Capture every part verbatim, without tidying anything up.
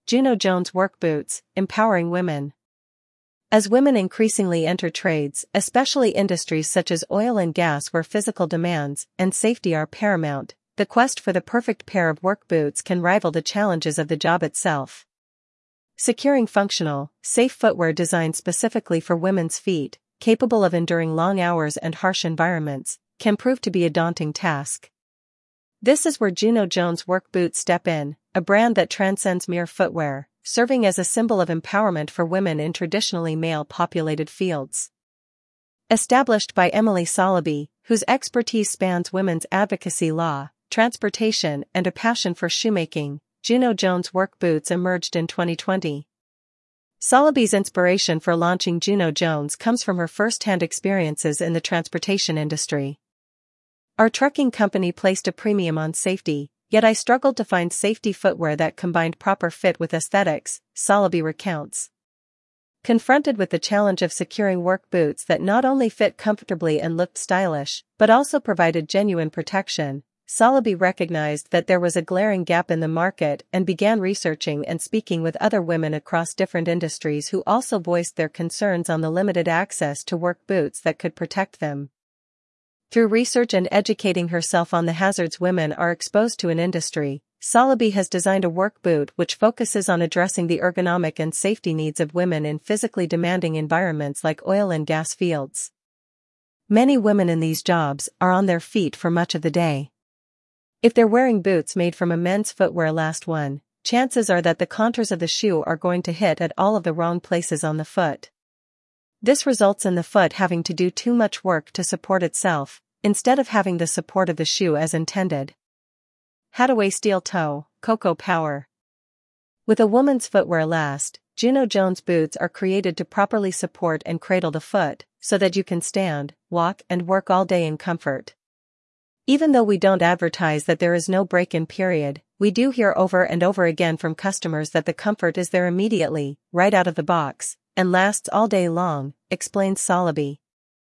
Juno Jones Work Boots, Empowering Women. As women increasingly enter trades, especially industries such as oil and gas where physical demands and safety are paramount, the quest for the perfect pair of work boots can rival the challenges of the job itself. Securing functional, safe footwear designed specifically for women's feet, capable of enduring long hours and harsh environments, can prove to be a daunting task. This is where Juno Jones Work Boots step in, a brand that transcends mere footwear, serving as a symbol of empowerment for women in traditionally male-populated fields. Established by Emily Soloby, whose expertise spans women's advocacy law, transportation, and a passion for shoemaking, Juno Jones Work Boots emerged in twenty twenty. Soloby's inspiration for launching Juno Jones comes from her first-hand experiences in the transportation industry. Our trucking company placed a premium on safety, yet I struggled to find safety footwear that combined proper fit with aesthetics, Soloby recounts. Confronted with the challenge of securing work boots that not only fit comfortably and looked stylish, but also provided genuine protection, Soloby recognized that there was a glaring gap in the market and began researching and speaking with other women across different industries who also voiced their concerns on the limited access to work boots that could protect them. Through research and educating herself on the hazards women are exposed to in industry, Soloby has designed a work boot which focuses on addressing the ergonomic and safety needs of women in physically demanding environments like oil and gas fields. Many women in these jobs are on their feet for much of the day. If they're wearing boots made from a men's footwear last one, chances are that the contours of the shoe are going to hit at all of the wrong places on the foot. This results in the foot having to do too much work to support itself, instead of having the support of the shoe as intended. Hadaway Steel Toe, Coco Power. With a woman's footwear last, Juno Jones boots are created to properly support and cradle the foot, so that you can stand, walk, and work all day in comfort. Even though we don't advertise that there is no break-in period, we do hear over and over again from customers that the comfort is there immediately, right out of the box, and lasts all day long, explains Soloby.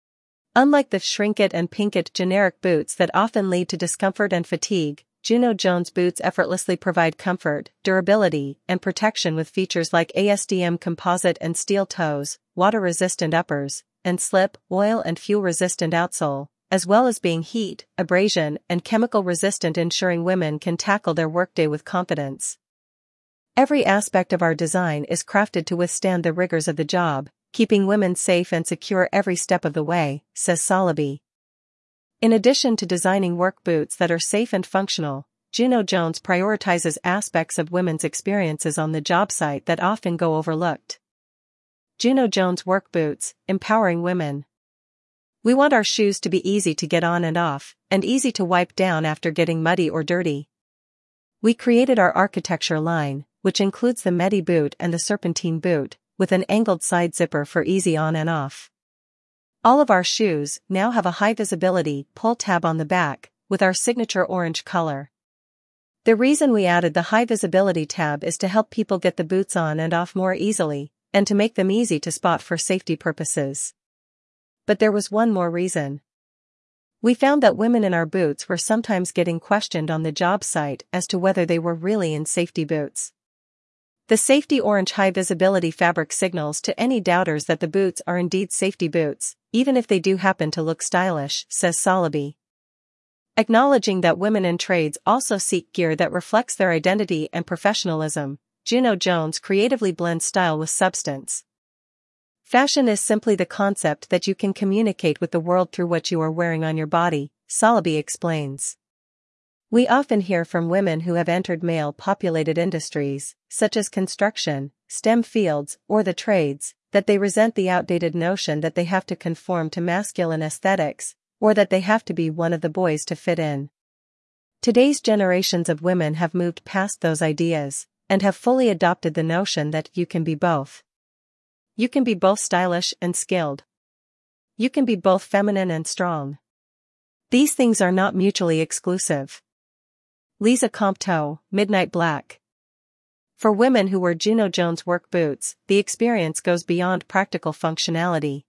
Unlike the shrink-it and pink-it generic boots that often lead to discomfort and fatigue, Juno Jones boots effortlessly provide comfort, durability, and protection with features like A S D M composite and steel toes, water-resistant uppers, and slip, oil and fuel-resistant outsole, as well as being heat, abrasion, and chemical-resistant, ensuring women can tackle their workday with confidence. Every aspect of our design is crafted to withstand the rigors of the job, keeping women safe and secure every step of the way, says Soloby. In addition to designing work boots that are safe and functional, Juno Jones prioritizes aspects of women's experiences on the job site that often go overlooked. Juno Jones Work Boots, Empowering Women. We want our shoes to be easy to get on and off, and easy to wipe down after getting muddy or dirty. We created our architecture line, which includes the Medi boot and the Serpentine boot, with an angled side zipper for easy on and off. All of our shoes now have a high-visibility pull tab on the back, with our signature orange color. The reason we added the high-visibility tab is to help people get the boots on and off more easily, and to make them easy to spot for safety purposes. But there was one more reason. We found that women in our boots were sometimes getting questioned on the job site as to whether they were really in safety boots. The safety orange high-visibility fabric signals to any doubters that the boots are indeed safety boots, even if they do happen to look stylish, says Soloby. Acknowledging that women in trades also seek gear that reflects their identity and professionalism, Juno Jones creatively blends style with substance. Fashion is simply the concept that you can communicate with the world through what you are wearing on your body, Soloby explains. We often hear from women who have entered male-populated industries, such as construction, STEM fields, or the trades, that they resent the outdated notion that they have to conform to masculine aesthetics, or that they have to be one of the boys to fit in. Today's generations of women have moved past those ideas, and have fully adopted the notion that you can be both. You can be both stylish and skilled. You can be both feminine and strong. These things are not mutually exclusive. Lisa Compton, Midnight Black. For women who wear Juno Jones work boots, the experience goes beyond practical functionality.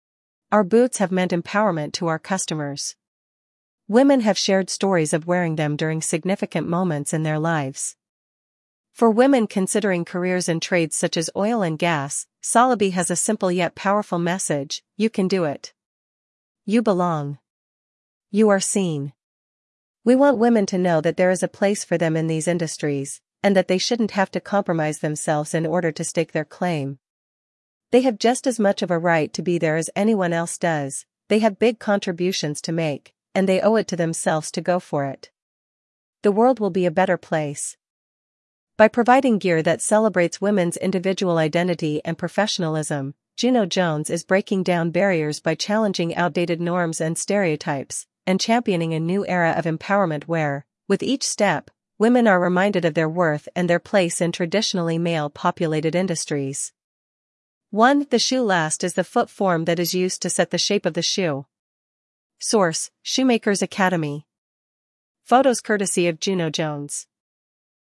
Our boots have meant empowerment to our customers. Women have shared stories of wearing them during significant moments in their lives. For women considering careers in trades such as oil and gas, Sotheby has a simple yet powerful message: you can do it. You belong. You are seen. We want women to know that there is a place for them in these industries, and that they shouldn't have to compromise themselves in order to stake their claim. They have just as much of a right to be there as anyone else does. They have big contributions to make, and they owe it to themselves to go for it. The world will be a better place. By providing gear that celebrates women's individual identity and professionalism, Juno Jones is breaking down barriers by challenging outdated norms and stereotypes, and championing a new era of empowerment where, with each step, women are reminded of their worth and their place in traditionally male-populated industries. one. The shoe last is the foot form that is used to set the shape of the shoe. Source: Shoemakers Academy. Photos courtesy of Juno Jones.